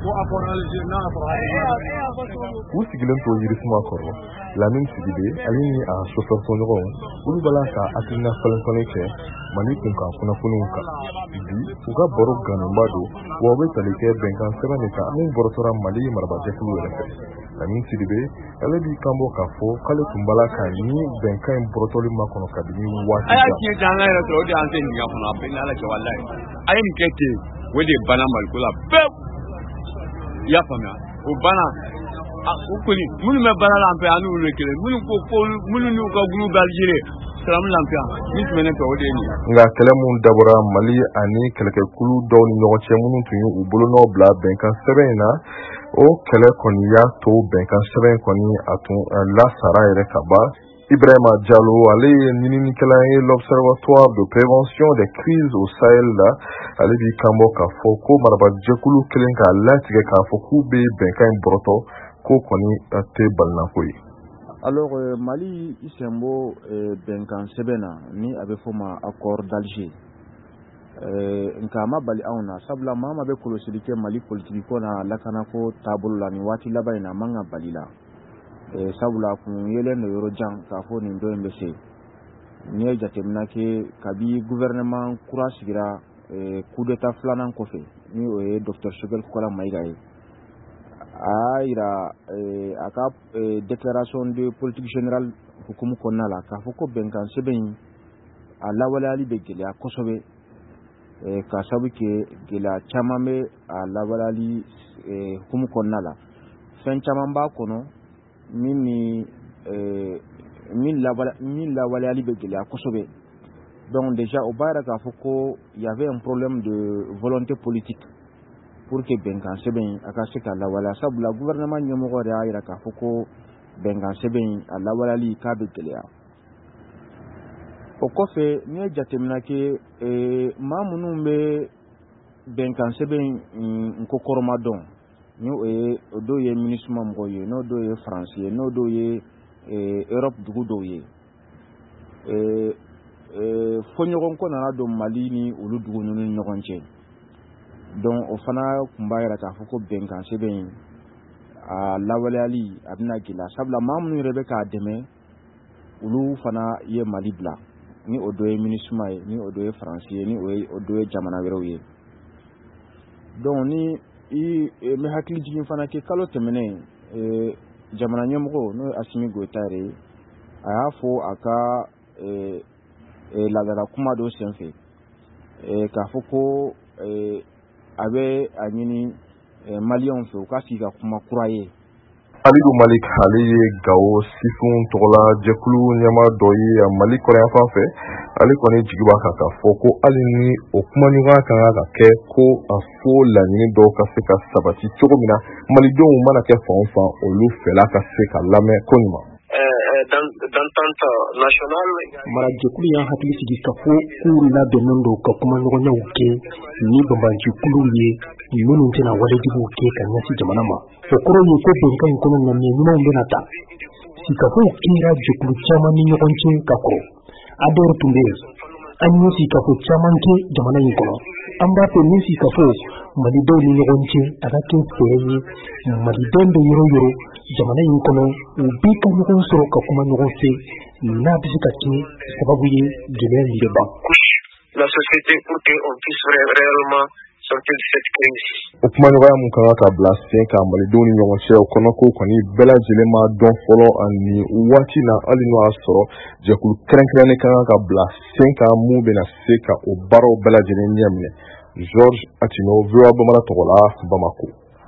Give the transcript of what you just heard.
U sigilen to yirisuma kɔrɔ Lamine Sidibe ale ni a chauffeur tɔɲɔgɔnw olu bala ka hakilina falen kɛ Mali kunkan kunnafoniw kan bi u ka baro ganunba don wa u bɛ tali kɛ bɛnkan sɛbɛn de kan min bɔrɔtɔra Mali marabajɛkulu yɛrɛ fɛ Lamine Sidibe ale b'i kanbɔ k'a fɔ k'ale tun bala ka ni bɛnkan in bɔrɔtɔli makɔnɔ kabini waati a y'a tiɲɛ ta an ka yɛrɛ sɔrɔ o de y'an se nin kɔnɔ a bɛ n'ala cɛ walayi a ye nin kɛ ten o de banna Maliko la pewu i y'a faamuya o banna o kɔni minnu bɛ baara la an fɛ an n'olu kelen minnu ko minnu n'u ka gulu bɛ Algérie salamu lafiya min tun bɛ ne fɛ o de ye nin nka kɛlɛ mun dabɔra Mali ani kɛlɛkɛkulu dɔw ni ɲɔgɔn cɛ minnu tun ye u bolonɔw bila bɛnkan sɛbɛn in na o kɛlɛ kɔni y'a to bɛnkan sɛbɛn kɔni a tun lasara yɛrɛ ka ban Ibrahima Diallo ale ye ɲininikɛla ye l'Observatoire de prévention des crises au Sahel la ale b'i kanbɔ k'a fɔ ko marabajɛkulu kelen k'a latigɛ k'a fɔ k'u bɛ bɛnkan in bɔrɔtɔ ko kɔni tɛ balinako ye. Alors Mali i sen bɔ bɛnkan sɛbɛn na ni a bɛ fɔ ma accord d'Alger nka a ma bali anw na sabula maa ma bɛ kɔlɔsili kɛ Mali politiki ko na lakanako taabolo la ni waati laban in na a man ka bali la sabula kun yelen do yɔrɔ jan k'a fɔ nin dɔ in bɛ se n'i ye jateminɛ kɛ kabi gouvernement kura sigira coup d'état filanan kɔfɛ ni o ye Dr Choguel Kokala Mayiga ye a yira a ka déclaration de politique générale hukumu kɔnɔna la k'a fɔ ko bɛnkan sɛbɛn in a lawaleyali bɛ gɛlɛya kosɛbɛ ka sababu kɛ gɛlɛya caman bɛ a lawaleyali hukumu kɔnɔna la fɛn caman b'a kɔnɔ min lawaleyali bɛ gɛlɛya kosɛbɛ donc déjà o b'a yira k'a fɔ ko y avait un problème de volonté politique pour que bɛnkan sɛbɛn a ka se ka lawaleya sabula gouvernement ɲɛmɔgɔ de y'a yira k'a fɔ ko bɛnkan sɛbɛn a lawaleyali k'a bɛ gɛlɛya o kɔfɛ n'i ye jateminɛ kɛ maa minnu bɛ bɛnkan sɛbɛn nko kɔrɔma dɔn ni o dɔw ye MINUSMA mɔgɔw ye n'o dɔw ye faransi ye n'o dɔw ye Europe dugu dɔw ye fɔɲɔgɔnkɔ nana don Mali ni olu dugu ninnu ni ɲɔgɔn cɛ donc o fana tun b'a yira k'a fɔ ko bɛnkan sɛbɛn a lawaleyali a bɛna gɛlɛya sabula maa minnu yɛrɛ bɛ k'a dɛmɛ olu fana ye Mali bila ni o dɔ ye MINUSMA ye ni o dɔ ye faransi ye ni o dɔ ye jamana wɛrɛw ye donc ni i bɛ hakili jigin fana kɛ kalo tɛmɛnen jamana ɲɛmɔgɔ n'o ye Assimi Goïta yɛrɛ a y'a fɔ a ka laadala kuma dɔ senfɛ k'a fɔ ko a bɛ a ɲini maliyɛnw fɛ u ka sigi ka kuma kura ye Alidu Malik ale ye Gao Sifun tɔgɔla jɛkulu ɲɛma dɔ ye Mali kɔrɔyan fan fɛ ale kɔni jigi b'a kan k'a fɔ ko hali ni o kumaɲɔgɔnya kan ka kɛ ko a fo laɲini dɔw ka se ka sabati cogo min na malidenw mana kɛ fan o fan olu fɛla ka se ka lamɛn ko ɲuman d'entente nationale marajɛkulu y'an hakili sigi ka fɔ k'u labɛnnen don ka kumaɲɔgɔnyaw kɛ ni banbanjikuluw ye minnu tɛna walejuguw kɛ ka ɲɛsin jamana ma o kɔrɔ ye ko bɛnkan in kɔnɔ ŋaniya ɲumanw bɛna ta sikafow kɛra jɛkulu caman ni ɲɔgɔn cɛ ka kɔrɔ a dɔw tun bɛ yen an ye sikafo caman kɛ jamana in kɔnɔ an b'a fɛ ni sikafo malidenw ni ɲɔgɔn cɛ a ka kɛ fɛɛrɛ ye malidenw bɛ yɔrɔ yɔrɔ jamana in kɔnɔ u b'i ka ɲɔgɔn sɔrɔ ka kuma ɲɔgɔn fɛ n'a bɛ se ka kɛ sababu ye gɛlɛya in bɛ ban. La société pour qu'on puisse réellement sortir de cette crise. O kumaɲɔgɔnya mun kan ka bila sen kan malidenw ni ɲɔgɔn cɛ o kɔnɔ ko kɔni bɛɛ lajɛlen ma dɔn fɔlɔ ani waati na hali n'o y'a sɔrɔ jɛkulu kɛrɛnkɛrɛnnen kan ka bila sen kan mun bɛna se ka o baaraw bɛɛ lajɛlen ɲɛ minɛ. Georges Atino, VOA Bamana Togola, Bamako.